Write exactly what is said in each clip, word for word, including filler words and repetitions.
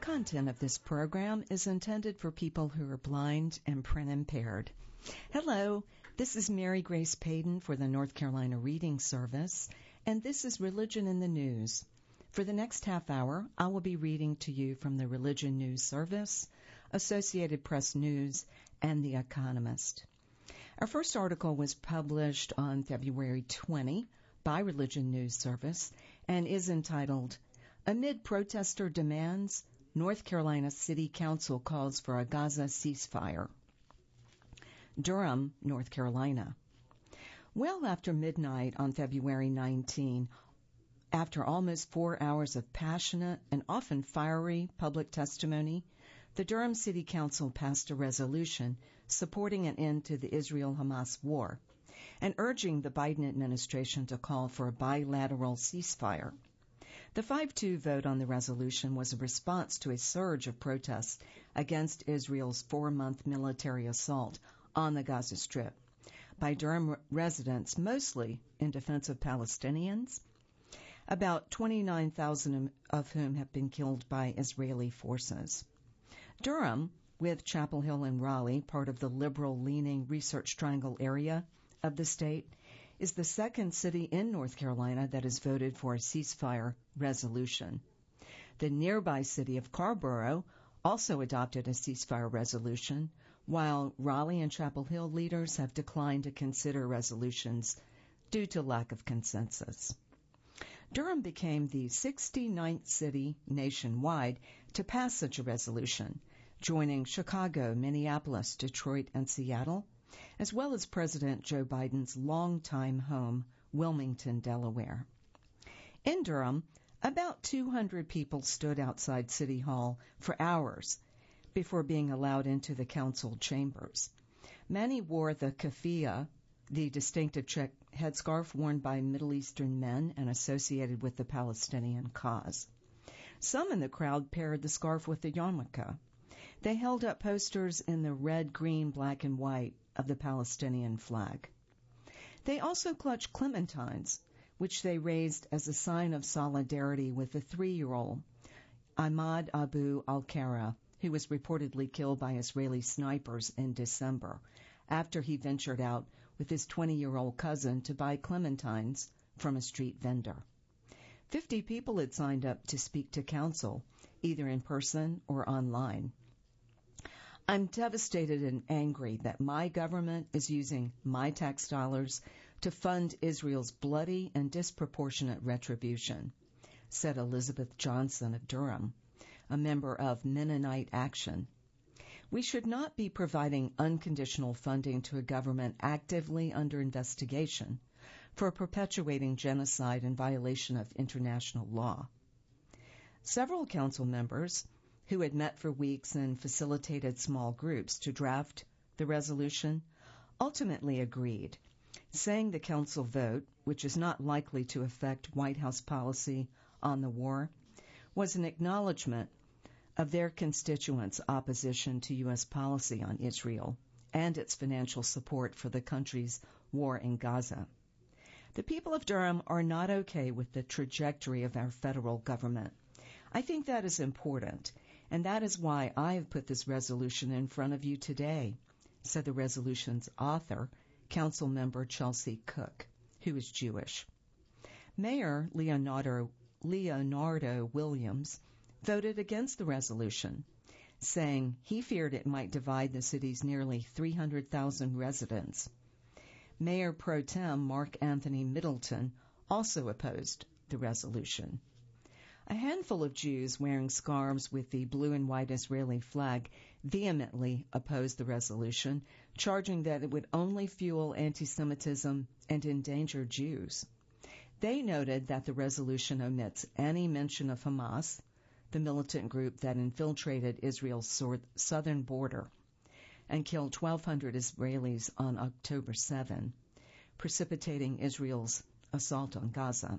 content of this program is intended for people who are blind and print impaired. Hello, this is Mary Grace Payton for the North Carolina Reading Service, and this is Religion in the News. For the next half hour, I will be reading to you from the Religion News Service, Associated Press News, and The Economist. Our first article was published on February twentieth by Religion News Service and is entitled, Amid Protester Demands, North Carolina City Council Calls for a Gaza Ceasefire. Durham, North Carolina. Well after midnight on February nineteenth, after almost four hours of passionate and often fiery public testimony, the Durham City Council passed a resolution supporting an end to the Israel-Hamas war and urging the Biden administration to call for a bilateral ceasefire. The five two vote on the resolution was a response to a surge of protests against Israel's four-month military assault on the Gaza Strip by Durham residents, mostly in defense of Palestinians, about twenty-nine thousand of whom have been killed by Israeli forces. Durham, with Chapel Hill and Raleigh, part of the liberal-leaning Research Triangle area of the state, is the second city in North Carolina that has voted for a ceasefire resolution. The nearby city of Carrboro also adopted a ceasefire resolution, while Raleigh and Chapel Hill leaders have declined to consider resolutions due to lack of consensus. Durham became the sixty-ninth city nationwide to pass such a resolution, joining Chicago, Minneapolis, Detroit, and Seattle, as well as President Joe Biden's longtime home, Wilmington, Delaware. In Durham, about two hundred people stood outside City Hall for hours before being allowed into the council chambers. Many wore the keffiyeh, the distinctive check headscarf worn by Middle Eastern men and associated with the Palestinian cause. Some in the crowd paired the scarf with the yarmulke. They held up posters in the red, green, black, and white of the Palestinian flag. They also clutched clementines, which they raised as a sign of solidarity with the three-year-old Ahmad Abu al-Kara, who was reportedly killed by Israeli snipers in December, after he ventured out with his twenty-year-old cousin to buy clementines from a street vendor. Fifty people had signed up to speak to council, either in person or online. I'm devastated and angry that my government is using my tax dollars to fund Israel's bloody and disproportionate retribution, said Elizabeth Johnson of Durham, a member of Mennonite Action. We should not be providing unconditional funding to a government actively under investigation for perpetuating genocide in violation of international law. Several council members who had met for weeks and facilitated small groups to draft the resolution ultimately agreed, saying the council vote, which is not likely to affect White House policy on the war, was an acknowledgement of their constituents' opposition to U S policy on Israel and its financial support for the country's war in Gaza. The people of Durham are not okay with the trajectory of our federal government. I think that is important, and that is why I have put this resolution in front of you today, said the resolution's author, Council Member Chelsea Cook, who is Jewish. Mayor Leonardo, Leonardo Williams voted against the resolution, saying he feared it might divide the city's nearly three hundred thousand residents. Mayor Pro Tem Mark Anthony Middleton also opposed the resolution. A handful of Jews wearing scarves with the blue and white Israeli flag vehemently opposed the resolution, charging that it would only fuel anti-Semitism and endanger Jews. They noted that the resolution omits any mention of Hamas, the militant group that infiltrated Israel's southern border and killed twelve hundred Israelis on October seventh, precipitating Israel's assault on Gaza.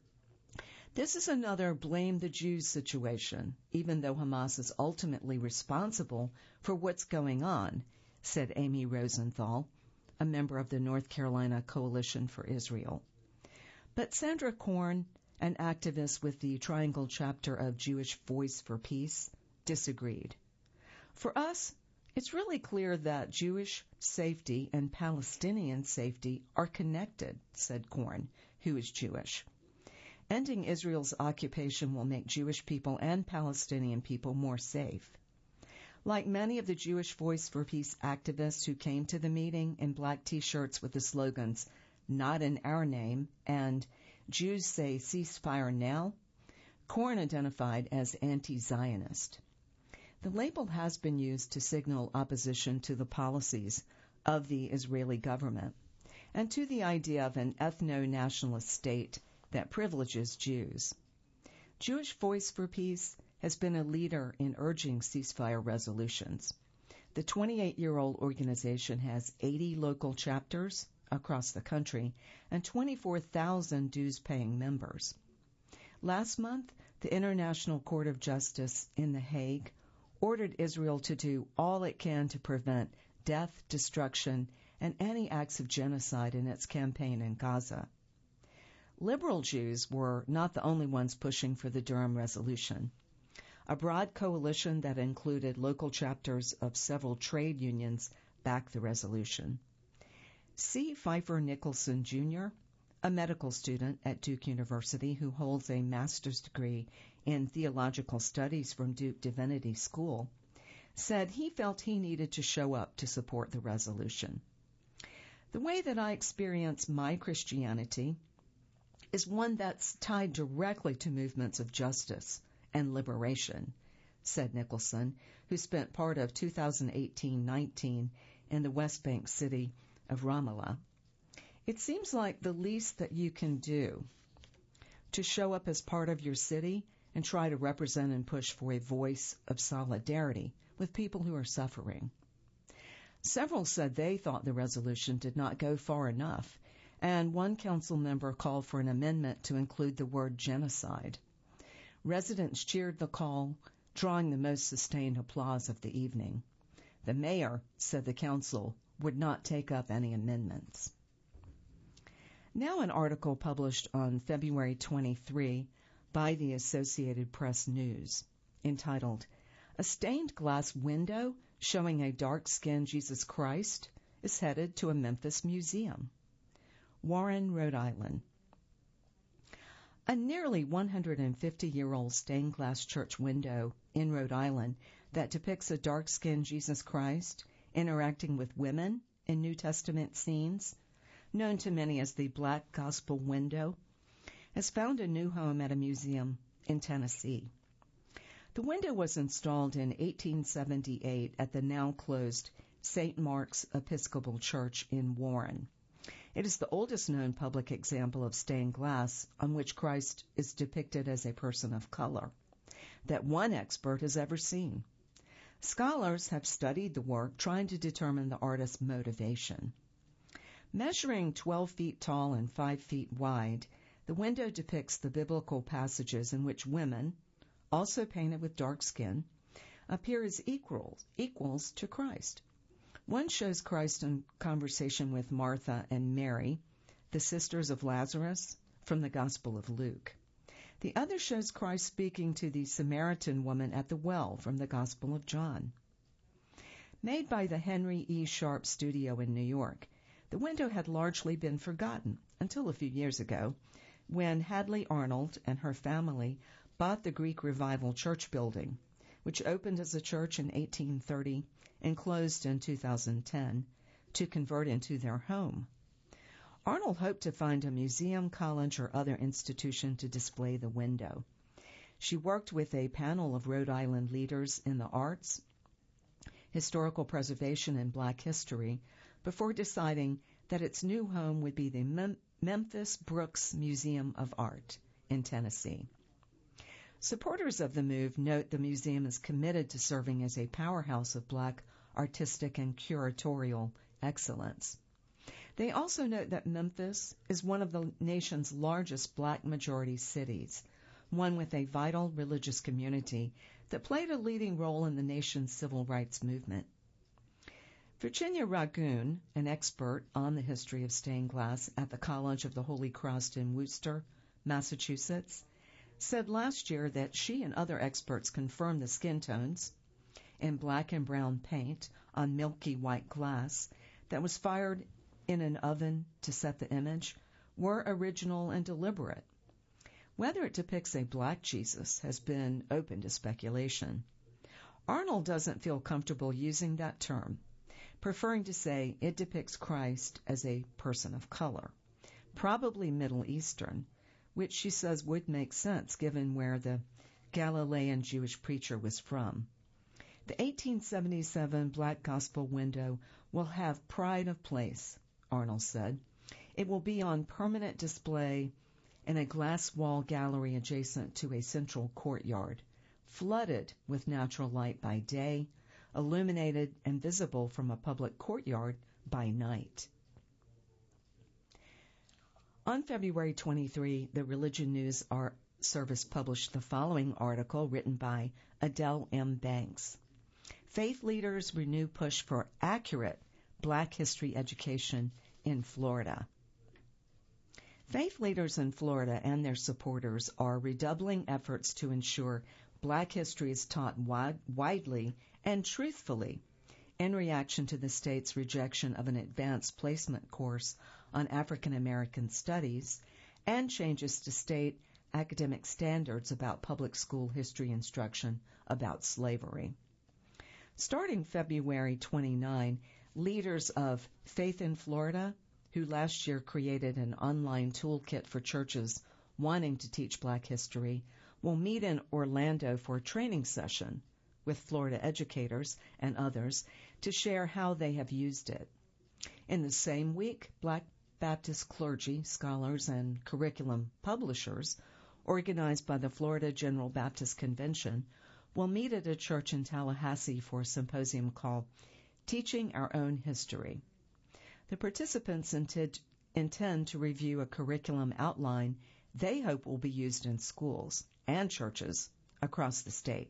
This is another blame the Jews situation, even though Hamas is ultimately responsible for what's going on, said Amy Rosenthal, a member of the North Carolina Coalition for Israel. But Sandra Korn, an activist with the Triangle chapter of Jewish Voice for Peace, disagreed. For us, it's really clear that Jewish safety and Palestinian safety are connected, said Korn, who is Jewish. Ending Israel's occupation will make Jewish people and Palestinian people more safe. Like many of the Jewish Voice for Peace activists who came to the meeting in black T-shirts with the slogans, "Not in our name," and "Jews say ceasefire now," Korn identified as anti-Zionist. The label has been used to signal opposition to the policies of the Israeli government and to the idea of an ethno-nationalist state that privileges Jews. Jewish Voice for Peace has been a leader in urging ceasefire resolutions. The twenty-eight-year-old organization has eighty local chapters across the country and twenty-four thousand dues-paying members. Last month, the International Court of Justice in The Hague ordered Israel to do all it can to prevent death, destruction, and any acts of genocide in its campaign in Gaza. Liberal Jews were not the only ones pushing for the Durham resolution. A broad coalition that included local chapters of several trade unions backed the resolution. C. Pfeiffer Nicholson, Junior, a medical student at Duke University who holds a master's degree in theological studies from Duke Divinity School, said he felt he needed to show up to support the resolution. The way that I experience my Christianity is one that's tied directly to movements of justice and liberation, said Nicholson, who spent part of two thousand eighteen nineteen in the West Bank city of Ramallah. It seems like the least that you can do to show up as part of your city and try to represent and push for a voice of solidarity with people who are suffering. Several said they thought the resolution did not go far enough, and one council member called for an amendment to include the word genocide. Residents cheered the call, drawing the most sustained applause of the evening. The mayor said the council would not take up any amendments. Now an article published on February twenty-third by the Associated Press News, entitled, "A Stained Glass Window Showing a Dark-Skinned Jesus Christ is Headed to a Memphis Museum." Warren, Rhode Island. A nearly one hundred fifty-year-old stained glass church window in Rhode Island that depicts a dark-skinned Jesus Christ interacting with women in New Testament scenes, known to many as the Black Gospel Window, has found a new home at a museum in Tennessee. The window was installed in eighteen seventy-eight at the now-closed Saint Mark's Episcopal Church in Warren. It is the oldest known public example of stained glass on which Christ is depicted as a person of color that one expert has ever seen. Scholars have studied the work, trying to determine the artist's motivation. Measuring twelve feet tall and five feet wide, the window depicts the biblical passages in which women, also painted with dark skin, appear as equals, equals to Christ. One shows Christ in conversation with Martha and Mary, the sisters of Lazarus, from the Gospel of Luke. The other shows Christ speaking to the Samaritan woman at the well from the Gospel of John. Made by the Henry E. Sharp Studio in New York, the window had largely been forgotten until a few years ago, when Hadley Arnold and her family bought the Greek Revival Church building, which opened as a church in eighteen thirty and closed in two thousand ten, to convert into their home. Arnold hoped to find a museum, college, or other institution to display the window. She worked with a panel of Rhode Island leaders in the arts, historical preservation, and Black history before deciding that its new home would be the Mem- Memphis Brooks Museum of Art in Tennessee. Supporters of the move note the museum is committed to serving as a powerhouse of Black artistic and curatorial excellence. They also note that Memphis is one of the nation's largest Black majority cities, one with a vital religious community that played a leading role in the nation's civil rights movement. Virginia Ragoon, an expert on the history of stained glass at the College of the Holy Cross in Worcester, Massachusetts, said last year that she and other experts confirmed the skin tones in black and brown paint on milky white glass that was fired in an oven to set the image were original and deliberate. Whether it depicts a black Jesus has been open to speculation. Arnold doesn't feel comfortable using that term, preferring to say it depicts Christ as a person of color, probably Middle Eastern, which she says would make sense given where the Galilean Jewish preacher was from. The eighteen seventy-seven Black Gospel window will have pride of place, Arnold said. It will be on permanent display in a glass wall gallery adjacent to a central courtyard, flooded with natural light by day, illuminated and visible from a public courtyard by night. On February twenty-third, the Religion News Art Service published the following article written by Adele M. Banks. Faith leaders renew push for accurate Black history education in Florida. Faith leaders in Florida and their supporters are redoubling efforts to ensure Black history is taught wide, widely and truthfully in reaction to the state's rejection of an advanced placement course on African American studies and changes to state academic standards about public school history instruction about slavery. Starting February twenty-ninth, leaders of Faith in Florida, who last year created an online toolkit for churches wanting to teach Black history, will meet in Orlando for a training session with Florida educators and others to share how they have used it. In the same week, Black Baptist clergy, scholars, and curriculum publishers, organized by the Florida General Baptist Convention, will meet at a church in Tallahassee for a symposium called Teaching Our Own History. The participants intend, intend to review a curriculum outline they hope will be used in schools and churches across the state.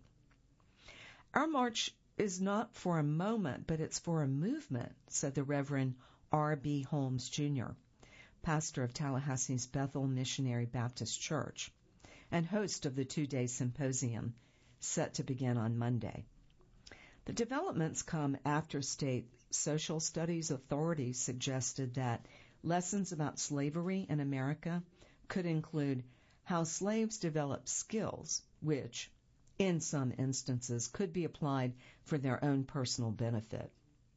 Our march is not for a moment, but it's for a movement, said the Reverend R B Holmes, Junior, pastor of Tallahassee's Bethel Missionary Baptist Church and host of the two-day symposium set to begin on Monday. The developments come after state social studies authorities suggested that lessons about slavery in America could include how slaves developed skills which, in some instances, could be applied for their own personal benefit.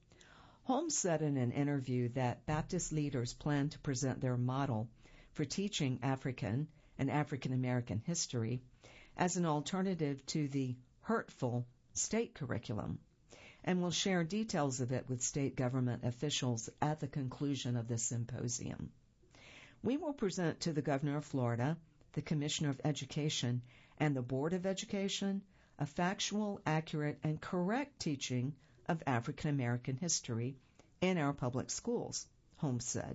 Holmes said in an interview that Baptist leaders plan to present their model for teaching African and African American history as an alternative to the hurtful state curriculum, and will share details of it with state government officials at the conclusion of the symposium. We will present to the Governor of Florida, the Commissioner of Education, and the Board of Education a factual, accurate, and correct teaching of African American history in our public schools, Holmes said.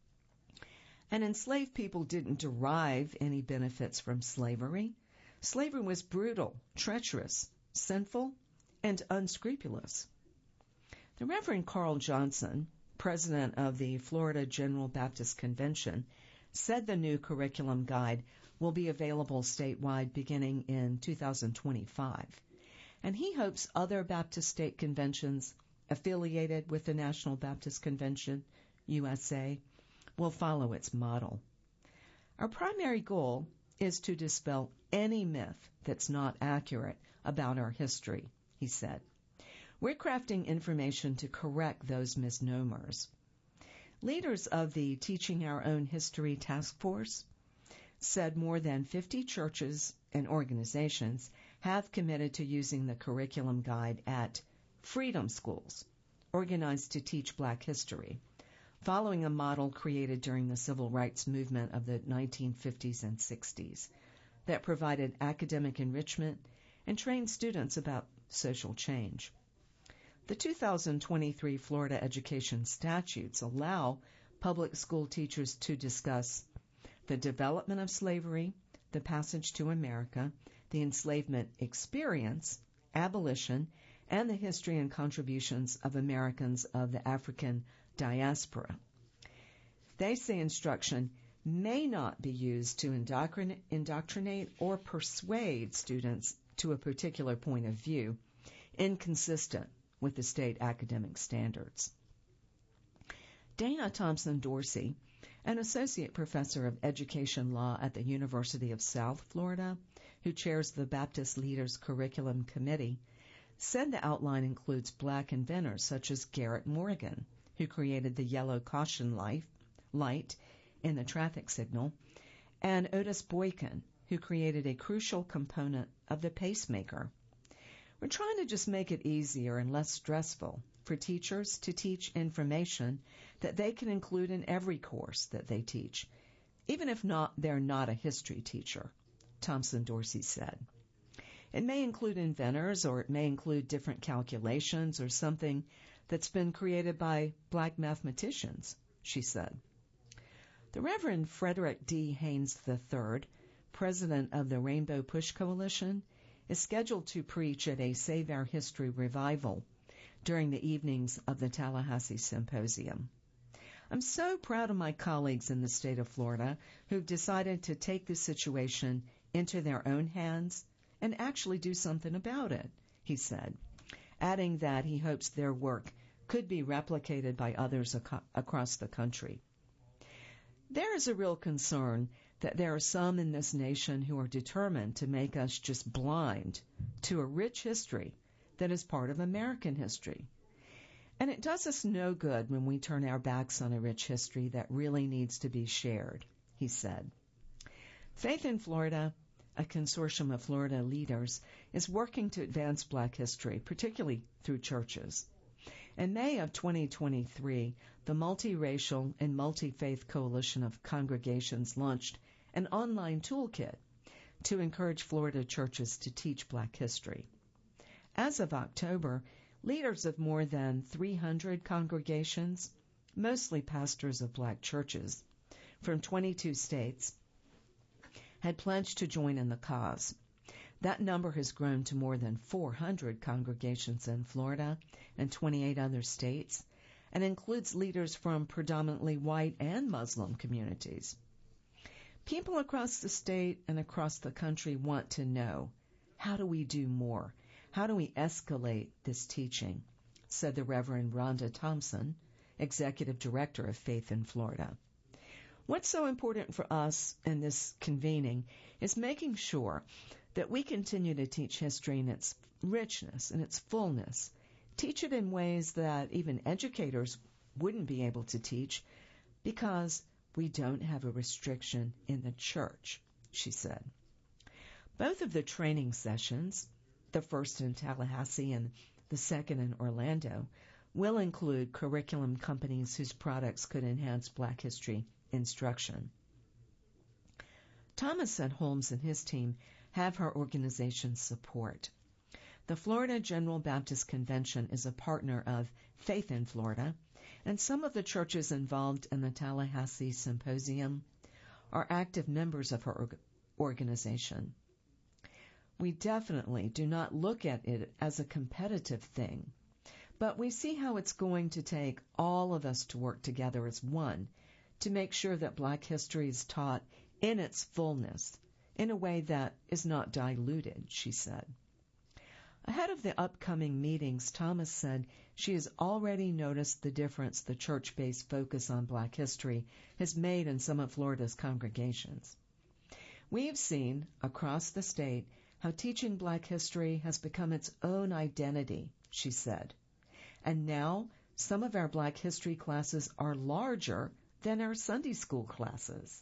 And enslaved people didn't derive any benefits from slavery. Slavery was brutal, treacherous, sinful, and unscrupulous. The Reverend Carl Johnson, president of the Florida General Baptist Convention, said the new curriculum guide will be available statewide beginning in two thousand twenty-five, and he hopes other Baptist state conventions affiliated with the National Baptist Convention, U S A, will follow its model. Our primary goal is to dispel any myth that's not accurate about our history, he said. We're crafting information to correct those misnomers. Leaders of the Teaching Our Own History Task Force said more than fifty churches and organizations have committed to using the curriculum guide at Freedom Schools, organized to teach Black history, following a model created during the civil rights movement of the nineteen fifties and sixties that provided academic enrichment and trained students about social change. The two thousand twenty-three Florida Education Statutes allow public school teachers to discuss the development of slavery, the passage to America, the enslavement experience, abolition, and the history and contributions of Americans of the African diaspora. They say instruction may not be used to indoctrin- indoctrinate or persuade students to a particular point of view, inconsistent with the state academic standards. Dana Thompson Dorsey, an associate professor of education law at the University of South Florida, who chairs the Baptist Leaders Curriculum Committee, said the outline includes black inventors such as Garrett Morgan, who created the yellow caution light, light in the traffic signal, and Otis Boykin, who created a crucial component of the pacemaker. We're trying to just make it easier and less stressful for teachers to teach information that they can include in every course that they teach, even if not they're not a history teacher, Thompson Dorsey said. It may include inventors, or it may include different calculations or something that's been created by black mathematicians, she said. The Reverend Frederick D. Haynes the third, president of the Rainbow Push Coalition, is scheduled to preach at a Save Our History revival during the evenings of the Tallahassee Symposium. I'm so proud of my colleagues in the state of Florida who've decided to take this situation into their own hands and actually do something about it, he said, adding that he hopes their work could be replicated by others ac- across the country. There is a real concern that there are some in this nation who are determined to make us just blind to a rich history that is part of American history. And it does us no good when we turn our backs on a rich history that really needs to be shared, he said. Faith in Florida, a consortium of Florida leaders, is working to advance black history, particularly through churches. In May of twenty twenty-three, the Multiracial and Multi-Faith Coalition of Congregations launched an online toolkit to encourage Florida churches to teach black history. As of October, leaders of more than three hundred congregations, mostly pastors of black churches, from twenty-two states, had pledged to join in the cause. That number has grown to more than four hundred congregations in Florida and twenty-eight other states, and includes leaders from predominantly white and Muslim communities. People across the state and across the country want to know, how do we do more? How do we escalate this teaching? Said the Reverend Rhonda Thompson, Executive Director of Faith in Florida. What's so important for us in this convening is making sure that we continue to teach history in its richness and its fullness, teach it in ways that even educators wouldn't be able to teach because we don't have a restriction in the church, she said. Both of the training sessions, the first in Tallahassee and the second in Orlando, will include curriculum companies whose products could enhance black history instruction. Thomas said Holmes and his team have her organization's support. The Florida General Baptist Convention is a partner of Faith in Florida, and some of the churches involved in the Tallahassee Symposium are active members of her org- organization. We definitely do not look at it as a competitive thing, but we see how it's going to take all of us to work together as one to make sure that black history is taught in its fullness, in a way that is not diluted, she said. Ahead of the upcoming meetings, Thomas said she has already noticed the difference the church-based focus on black history has made in some of Florida's congregations. We have seen, across the state, how teaching black history has become its own identity, she said. And now, some of our black history classes are larger than our Sunday school classes.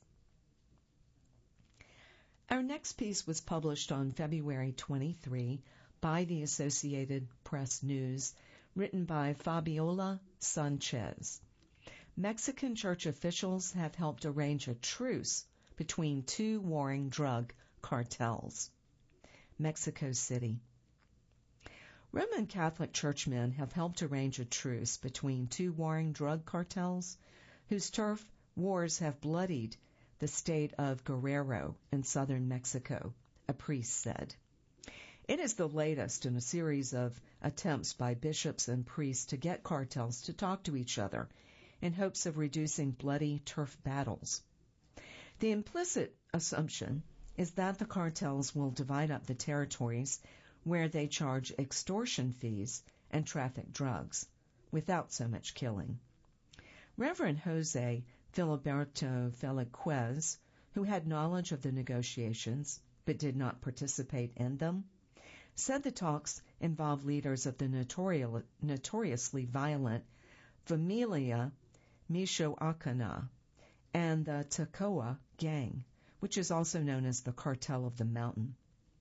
Our next piece was published on February twenty-third by the Associated Press News, written by Fabiola Sanchez. Mexican church officials have helped arrange a truce between two warring drug cartels. Mexico City. Roman Catholic churchmen have helped arrange a truce between two warring drug cartels whose turf wars have bloodied the state of Guerrero in southern Mexico, a priest said. It is the latest in a series of attempts by bishops and priests to get cartels to talk to each other in hopes of reducing bloody turf battles. The implicit assumption is that the cartels will divide up the territories where they charge extortion fees and traffic drugs, without so much killing. Reverend Jose Filiberto Velazquez, who had knowledge of the negotiations but did not participate in them, said the talks involved leaders of the notori- notoriously violent Familia Michoacana and the Tacoa gang, which is also known as the Cartel of the Mountain.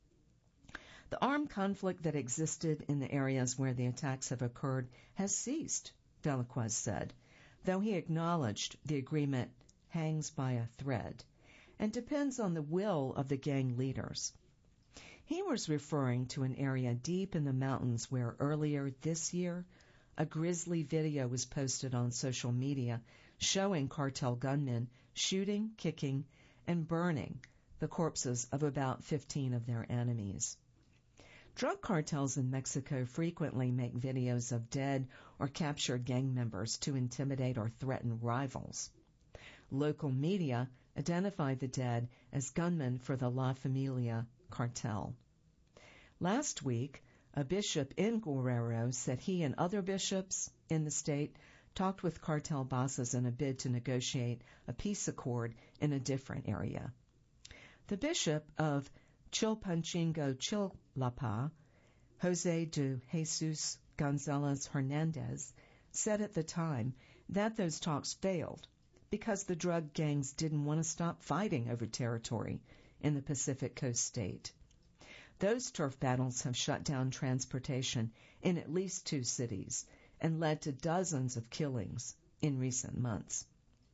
The armed conflict that existed in the areas where the attacks have occurred has ceased, Velazquez said, though he acknowledged the agreement hangs by a thread and depends on the will of the gang leaders. He was referring to an area deep in the mountains where earlier this year a grisly video was posted on social media showing cartel gunmen shooting, kicking, and burning the corpses of about fifteen of their enemies. Drug cartels in Mexico frequently make videos of dead or captured gang members to intimidate or threaten rivals. Local media identified the dead as gunmen for the La Familia cartel. Last week, a bishop in Guerrero said he and other bishops in the state talked with cartel bosses in a bid to negotiate a peace accord in a different area. The bishop of Chilpancingo, Chilapa, Jose de Jesus Gonzalez Hernandez, said at the time that those talks failed because the drug gangs didn't want to stop fighting over territory in the Pacific Coast state. Those turf battles have shut down transportation in at least two cities and led to dozens of killings in recent months.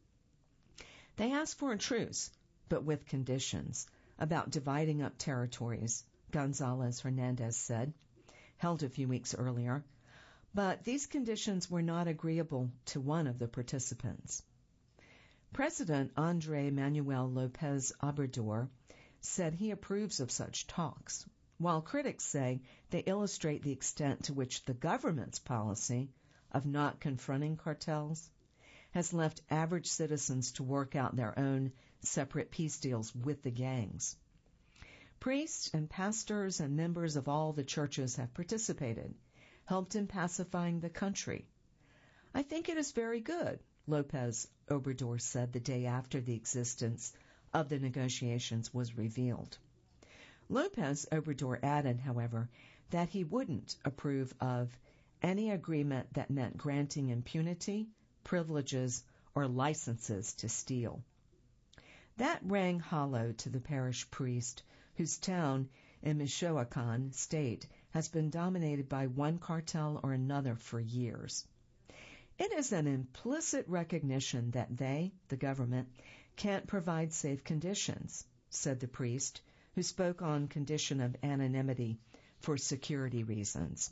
They asked for a truce, but with conditions, about dividing up territories, Gonzalez Hernandez said, held a few weeks earlier, but these conditions were not agreeable to one of the participants. President Andre Manuel Lopez Obrador said he approves of such talks, while critics say they illustrate the extent to which the government's policy of not confronting cartels has left average citizens to work out their own separate peace deals with the gangs. Priests and pastors and members of all the churches have participated, helped in pacifying the country. I think it is very good, Lopez Obrador said the day after the existence of the negotiations was revealed. Lopez Obrador added, however, that he wouldn't approve of any agreement that meant granting impunity, privileges, or licenses to steal. That rang hollow to the parish priest whose town in Michoacan state has been dominated by one cartel or another for years. It is an implicit recognition that they, the government, can't provide safe conditions, said the priest, who spoke on condition of anonymity for security reasons.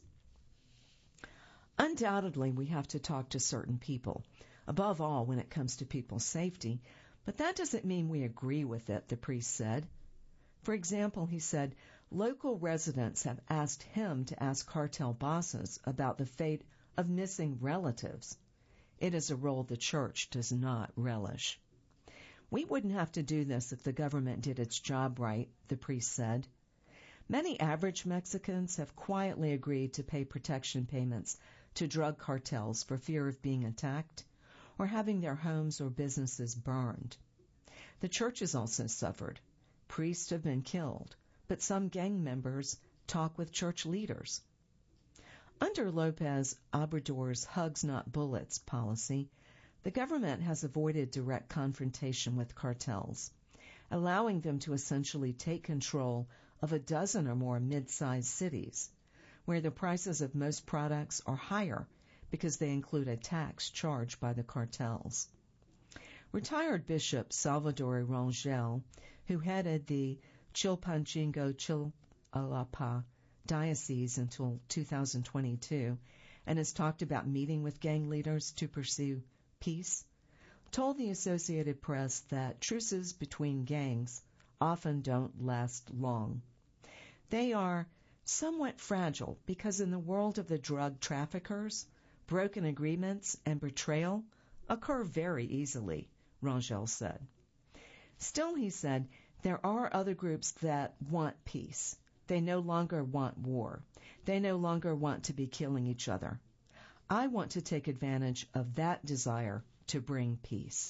Undoubtedly, we have to talk to certain people, above all when it comes to people's safety, but that doesn't mean we agree with it, the priest said. For example, he said, local residents have asked him to ask cartel bosses about the fate of missing relatives. It is a role the church does not relish. We wouldn't have to do this if the government did its job right, the priest said. Many average Mexicans have quietly agreed to pay protection payments to drug cartels for fear of being attacked or having their homes or businesses burned. The churches also suffered. Priests have been killed, but some gang members talk with church leaders. Under Lopez Obrador's hugs not bullets policy, the government has avoided direct confrontation with cartels, allowing them to essentially take control of a dozen or more mid-sized cities, where the prices of most products are higher because they include a tax charged by the cartels. Retired Bishop Salvador Rangel, who headed the Chilpancingo Chilapa diocese until two thousand twenty-two and has talked about meeting with gang leaders to pursue peace, told the Associated Press that truces between gangs often don't last long. They are somewhat fragile because in the world of the drug traffickers, broken agreements and betrayal occur very easily, Rangel said. Still, he said, there are other groups that want peace. They no longer want war. They no longer want to be killing each other. I want to take advantage of that desire to bring peace.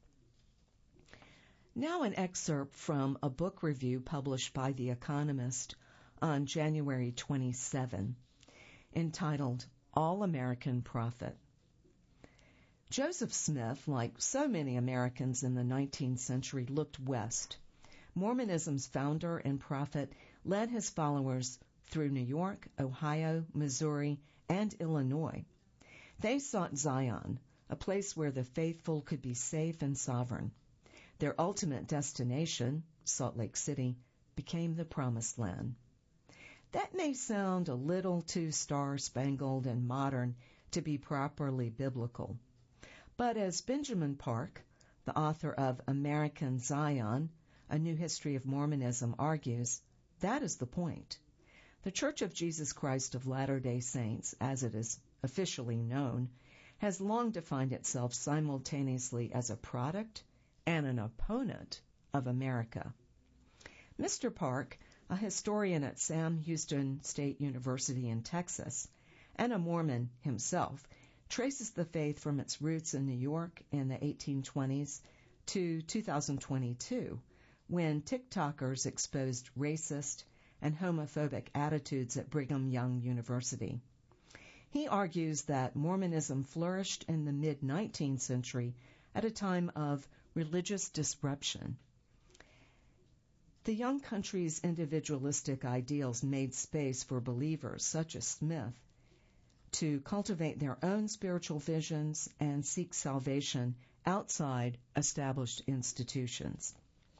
Now an excerpt from a book review published by The Economist on January twenty-seventh, entitled All-American Prophet. Joseph Smith, like so many Americans in the nineteenth century, looked west. Mormonism's founder and prophet led his followers through New York, Ohio, Missouri, and Illinois. They sought Zion, a place where the faithful could be safe and sovereign. Their ultimate destination, Salt Lake City, became the Promised Land. That may sound a little too star-spangled and modern to be properly biblical. But as Benjamin Park, the author of American Zion, A New History of Mormonism, argues, that is the point. The Church of Jesus Christ of Latter-day Saints, as it is officially known, has long defined itself simultaneously as a product and an opponent of America. Mister Park, a historian at Sam Houston State University in Texas, and a Mormon himself, traces the faith from its roots in New York in the eighteen twenties to two thousand twenty-two, when TikTokers exposed racist and homophobic attitudes at Brigham Young University. He argues that Mormonism flourished in the mid-nineteenth century at a time of religious disruption. The young country's individualistic ideals made space for believers such as Smith to cultivate their own spiritual visions and seek salvation outside established institutions.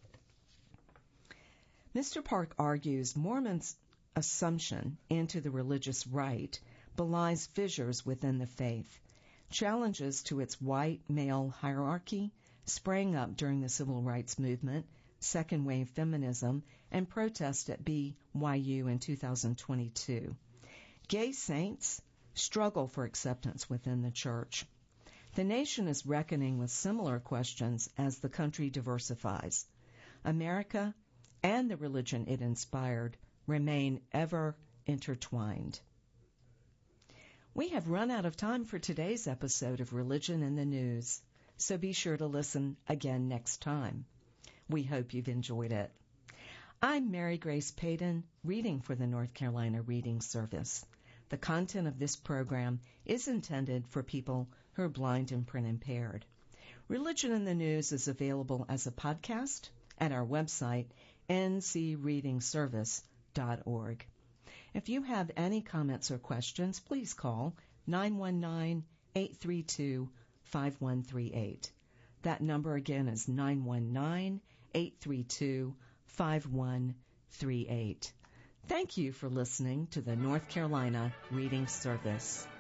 Mister Park argues Mormons' assumption into the religious right belies fissures within the faith. Challenges to its white male hierarchy sprang up during the civil rights movement, second-wave feminism, and protest at B Y U in two thousand twenty-two. Gay saints struggle for acceptance within the church. The nation is reckoning with similar questions as the country diversifies. America and the religion it inspired remain ever intertwined. We have run out of time for today's episode of Religion in the News, so be sure to listen again next time. We hope you've enjoyed it. I'm Mary Grace Payton, reading for the North Carolina Reading Service. The content of this program is intended for people who are blind and print impaired. Religion in the News is available as a podcast at our website, n c reading service dot org. If you have any comments or questions, please call nine one nine, eight three two, five one three eight. That number again is nine one nine, eight three two, five one three eight. Thank you for listening to the North Carolina Reading Service.